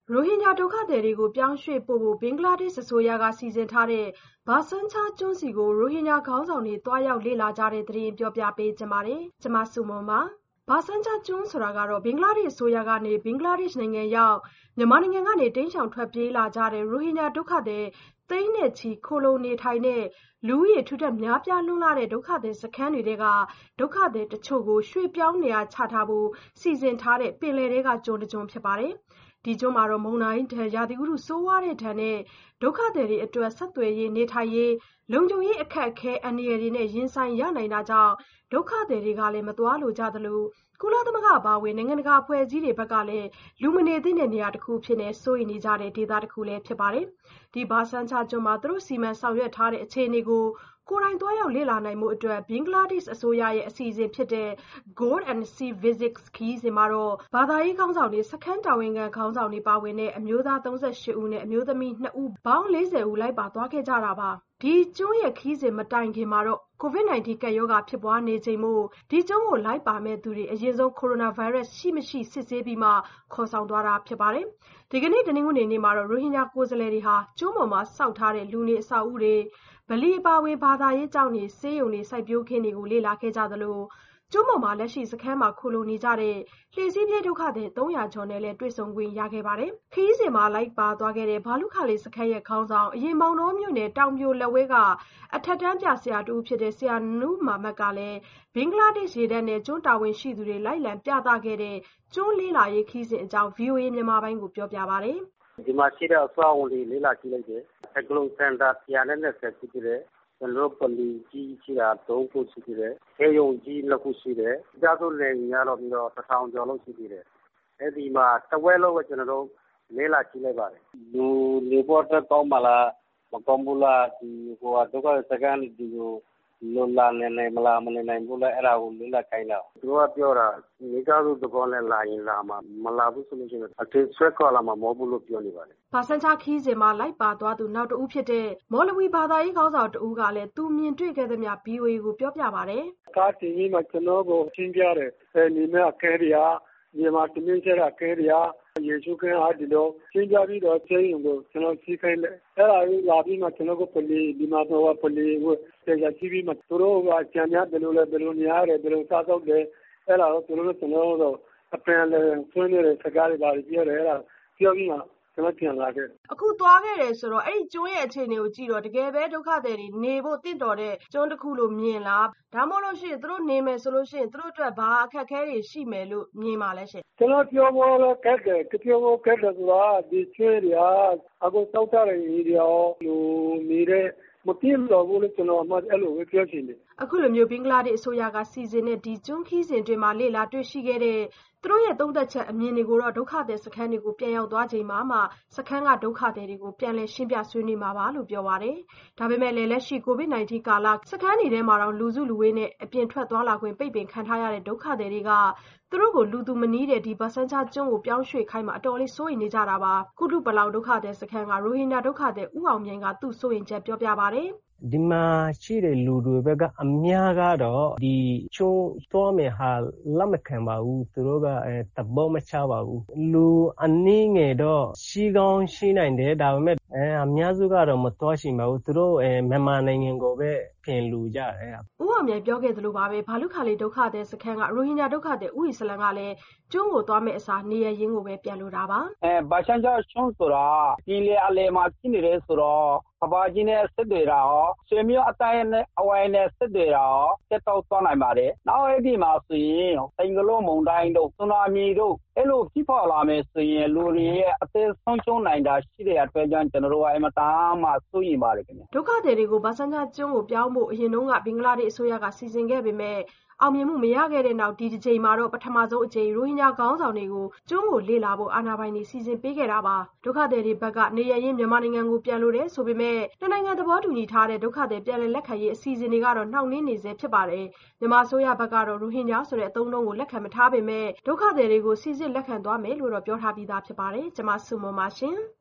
ရိုဟင်ဂျာဒုက္ခသည်တွေကိုပြောင်းရွှေ့ပို့ဖို့ဘင်္ဂလားဒေ့ရှ်အစိုးရကစီစဉ်ထားတဲ့ဘာဆန်းချားကျွန်းဆီကိုရိုဟင်ဂျာခေါင်းဆောင်တွေသွားရောက်လေ့လာကြတဲ့သတင်းပြောပြပေးချင်ပါတယ်။ကျွန်မစုမွန်ပါ။ဘာဆန်းချားကျွန်းဆိုတာကတော့ဘင်္ဂလားဒေ့ရှ်အစိုးရကနေဘင်္ဂလားဒေ့ရှ်နိုင်ငံရောက်မြန်မာနိုင်ငံကနေတိမ်းရှောင်ထွက်ပြေးလာကြတဲ့ရိုဟင်ဂျာဒုက္ခသည်သိန်းနဲ့ချီခိုလုံနေထိုင်တဲ့လူဦးရေထူထပ်များပြားလွန်းလာတဲ့ဒုက္ခသည်စခန်းတွေကဒုက္ခသည်တချို့ကိုရွှေ့ပြောင်းနေရာချထားဖို့စီစဉ်ထားတဲ့ပင်လယ်ထဲကကျွန်းတစ်ကျွန်းဖြစ်ပါတယ်။ဒီကျွန်းမှာတော့မုန်တိုင်းဒဏ်ရာသီဥတုဆိုးဝါးတဲ့ဒဏ်နဲ့ဒုက္ခသည်တွေအတွက်ဆက်သွယ်ရေးနေထိုင်ရေးလုံခြုံရေးအခက်အခဲအန္တရာယ်တွေနဲ့ရင်ဆိုင်ရနိုင်တာကြောင့်ဒုက္ခသည်တွေကလည်းမသွားလိုကြသလိုကုလသမဂ္ဂအပါအဝင်နိုင်ငံတကာအဖွဲ့အစည်းတွေဘက်ကလည်းလူမနေသင့်တဲ့နေရာတစ်ခုဖြစ်နေစိုးရိမ်နေကြတဲ့ဒေသတစ်ခုလည်းဖြစ်ပါတယ်။ဒီဘာဆန်းချာကျွန်းမှာသူတို့စီမံဆောင်ရွက်ထားတဲ့အခြေအနေကိုကိုယ်တိုင်သွားရောက်လေ့လာနိုင်မှုအတွက်ဘင်္ဂလားဒေ့ရှ်အစိုးရရဲ့အစီအစဉ်ဖြစ်တဲ့ Gold and Sea Visits ခရီးစဉ်မှာတော့ဘာသာရေးခေါင်းဆောင်တွေစခန်းတာဝန်ခံခေါင်းဆောင်တွေပါဝင်တဲ့အမျိုးသား38ဦးနဲ့အမျိုးသမီး2ဦးပေါင်း40ဦးလိုက်ပါသွားခဲ့ကြတာပါ။ဒီကျွန်းရဲ့ခရီးစဉ်မတိုင်ခင်မှာတော့ COVID-19 ကပ်ရောဂါဖြစ်ပွားနေချိန်မို့ဒီကျွန်းကိုလိုက်ပါမဲ့သူတွေအရင်ဆုံးကိုရိုနာဗိုင်းရပ်စ်ရှိမရှိစစ်ဆေးပြီးမှခေါ်ဆောင်သွားတာဖြစ်ပါတယ်။ဒီကနေ့တနင်္ဂနွေနေ့မှာတော့ရိုဟင်ဂျာကိုယ်စားလှယ်တွေဟာကျွန်းပေါ်မှာစောက်ထားတဲ့လူနေအဆောက်အဦတွေဗလီအပါအဝင်ဘာသာရေးကျောင်းတွေဆေးရုံတွေစိုက်ပျိုးခင်းတွေကိုလေ့လာခဲ့ကြသလိုကျွန်းပေါ်မှာလက်ရှိစခန်းမှာခိုလုံနေကြတဲ့လှေစီးပြေးဒုက္ခသည်300ကျော်နဲ့လည်းတွေ့ဆုံခွင့်ရခဲ့ပါတယ်။ခရီးစဉ်မှာလိုက်ပါသွားခဲ့တဲ့ဘာလုခါလေးစခန်းရဲ့ခေါင်းဆောင်အရင်မောင်နှောမြို့နယ်တောင်ပြိုလက်ဝဲကအထက်တန်းပြဆရာတူဖြစ်တဲ့ဆရာနူးမာမတ်ကလည်းဘင်္ဂလားဒေ့ရှ်ရေတပ်နဲ့ကျွန်းတာဝန်ရှိသူတွေလိုက်လံပြသခဲ့တဲ့ကျွန်းလေးလာရေးခရီးစဉ်အကြောင်း VOA မြန်မာပိုင်းကိုပြောပြပါတယ်။ဒီမှာရှိတဲ့အဆောက်အဦတွေလေ့လာကြည့်လိုက်တယ်။အကလုံစင်တာ120ရှိတယ်။ကျွန်တော်ပလီကြီးရှိတာ3ခုရှိတယ်။ဆေးရုံကြီး2ခုရှိတယ်။ကြားစုလည်းညတော့ပြီးတော့1000ကျော်လောက်ရှိသေးတယ်။အဲဒီမှာတဝက်လောက်ပဲကျွန်တော်တို့လေ့လာကြည့်လိုက်ပါတယ်။လူနေဖို့အတွက်ကောင်းပါလားမကောင်းဘူးလားဒီဟိုဒုက္ခစကန်ဒီကိုလွန်လာနေမလားမနေနိုင်ဘူးလားအဲ့ဒါကိုလေ့လာခိုင်းတာသူကပြောတာမိသားစုသဘောနဲ့လာရင်လာမှာမလာဘူးဆိုလို့ရှိရင်အထက်ဆွဲခေါ်လာမှာမဟုတ်ဘူးလို့ပြောနေပါတယ်ဘာဆန်းချာခီးစဉ်မှာလိုက်ပါသွားသူနောက်တဦးဖြစ်တဲ့မော်လဝီဘာသာရေးခေါင်းဆောင်တဦးကလည်းသူမြင်တွေ့ခဲ့သမျှ VOA ကိုပြောပြပါတယ်ကားတီဗီမှာကျွန်တော်ကိုရှင်းပြတယ်နေမဲ့အခဲတွေကမြန်မာတမင်းကျတဲ့အခဲတွေကယေရှုခရစ်အားဒီလိုရှင်းပြပြီးတော့ကျင်းကိုကျွန်တော်စီးခိုင်းတယ်အဲ့ဒါကိုလာပြီးမှကျွန်တော်ကိုပလီဒီမှာတော့ပလီကိုကျေကြစီးပြီးမှသူတို့ကကြံရဘယ်လိုလဲဘယ်လိုနေရတယ်ဘယ်လိုစားတော့တယ်အဲ့ဒါကိုသူတို့ကျွန်တော်တို့အပန်လည်းဆွေးနေတဲ့စကားတွေပါပြောတယ်အဲ့ဒါပြောပြီးမှကျွန်တော်ပြန်လာခဲ့အခုသွားခဲ့တယ်ဆိုတော့အဲ့ဒီကျွန်းရဲ့အခြေအနေကိုကြည့်တော့တကယ်ပဲဒုက္ခသည်တွေနေဖို့တင့်တော်တဲ့ကျွန်းတစ်ခုလို့မြင်လားဒါမှမဟုတ်လို့ရှိရင်သူတို့နေမယ်ဆိုလို့ရှိရင်သူတို့အတွက်ဘာအခက်အခဲတွေရှိမယ်လို့မြင်ပါလဲရှင်ကျွန်တော်ပြောဖို့လည်းကက်တယ်ပြောဖို့ကက်တယ်ဆိုတာဒီကျွန်းတွေအခုစောက်ထားတဲ့နေရာလူနေတဲ့မပြည့်လို့ဘူးလို့ကျွန်တော်အမှအဲ့လိုပဲပြောချင်တယ်အခုလိုမျိုးဘင်္ဂလားဒေ့ရှ်အစိုးရကစီစဉ်တဲ့ဒီကျွန်းခီးစဉ်တွေမှာလေ့လာတွေ့ရှိခဲ့တဲ့သူတို့ရဲ့သုံးသက်ချက်အမြင်တွေကိုတော့ဒုက္ခသည်စခန်းတွေကိုပြန်ရောက်သွားချိန်မှာမှစခန်းကဒုက္ခသည်တွေကိုပြန်လည်ရှင်းပြဆွေးနွေးမှာပါလို့ပြောပါတယ်။ဒါပေမဲ့လည်းလက်ရှိ COVID-19 ကာလစခန်းတွေထဲမှာတော့လူစုလူဝေးနဲ့အပြင်ထွက်သွားလာခွင့်ပိတ်ပင်ခံထားရတဲ့ဒုက္ခသည်တွေကသူတို့ကိုလူသူမနီးတဲ့ဒီဘာဆန်းချာကျွန်းကိုပြောင်းရွှေ့ခိုင်းမှာအတော်လေးစိုးရိမ်နေကြတာပါ။ကုတုပလောင်ဒုက္ခသည်စခန်းကရိုဟင်ဂျာဒုက္ခသည်ဦးအောင်မြိုင်ကသူ့စိုးရိမ်ချက်ပြောပြပါတယ်။ဒီမှာရှိတဲ့လူတွေဘက်ကအများကတော့ဒီချိုးသွားမယ်ဟာလက်မခံပါဘူးသူတို့ကတဘောမချပါဘူးလူအနည်းငယ်တော့ရှိကောင်းရှိနိုင်တယ်ဒါပေမဲ့အများစုကတော့မသွားရှိပါဘူးသူတို့မြန်မာနိုင်ငံကိုပဲပြင်လူကြတယ်ဦးအောင်မြိုင်ပြောခဲ့သလိုပါပဲဘာလုခါလေးဒုက္ခသည်စခန်းကရိုဟင်ဂျာဒုက္ခသည်ဦးအီစလမ်ကလည်းကျွန်းကိုသွားမဲ့အစားနေရရင်းကိုပဲပြန်လိုတာပါဘာချန်ချာကျွန်းဆိုတာဒီလေအလေမှာဖြစ်နေတယ်ဆိုတော့ကဘာကြီးနဲ့ဆက်တွေတာရောဆွေမျိုးအတိုင်းနဲ့အဝိုင်းနဲ့ဆက်တွေတာရောတက်တော့သွားနိုင်ပါတယ်နောက်အဲ့ဒီမှာဆိုရင်အင်္ဂလိပ်မုန်တိုင်းတို့ဆူနာမီတို့အဲ့လိုဖြစ်ပေါ်လာမယ်ဆိုရင်လူတွေရဲ့အသက်ဆုံးရှုံးနိုင်တာရှိတဲ့အတွက်ကြောင့်ကျွန်တော်တို့ကအမတားမှစိုးရိမ်ပါတယ်ခင်ဗျဒုက္ခသည်တွေကိုဘာဆန်ချာကျွန်းကိုပြောင်းဖို့အရင်တုန်းကဘင်္ဂလားဒေ့ရှ်အစိုးရကစီစဉ်ခဲ့ပေမဲ့အောင်မြင်မှုမရခဲ့တဲ့နောက်ဒီတစ်ချိန်မှာတော့ပထမဆုံးအကြိမ်ရိုဟင်ဂျာခေါင်းဆောင်တွေကိုကျွန်းကိုလေ့လာဖို့အာဏာပိုင်တွေစီစဉ်ပေးခဲ့တာပါဒုက္ခသည်တွေဘက်ကနေရရင်မြန်မာနိုင်ငံကိုပြန်လို့တယ်ဆိုပေမဲ့နိုင်ငံသဘောတူညီထားတဲ့ဒုက္ခသည်ပြန်လည်လက်ခံရေးအစီအစဉ်တွေကတော့နှောင့်နှေးနေစေဖြစ်ပါတယ်မြန်မာအစိုးရဘက်ကတော့ရိုဟင်ဂျာဆိုတဲ့အသုံးအနှုန်းကိုလက်ခံမထားပေမဲ့ဒုက္ခသည်တွေကိုစီစစ်လက်ခံသွားမယ်လို့တော့ပြောထားပြီးသားဖြစ်ပါတယ်ကျွန်မစုမွန်ပါရှင်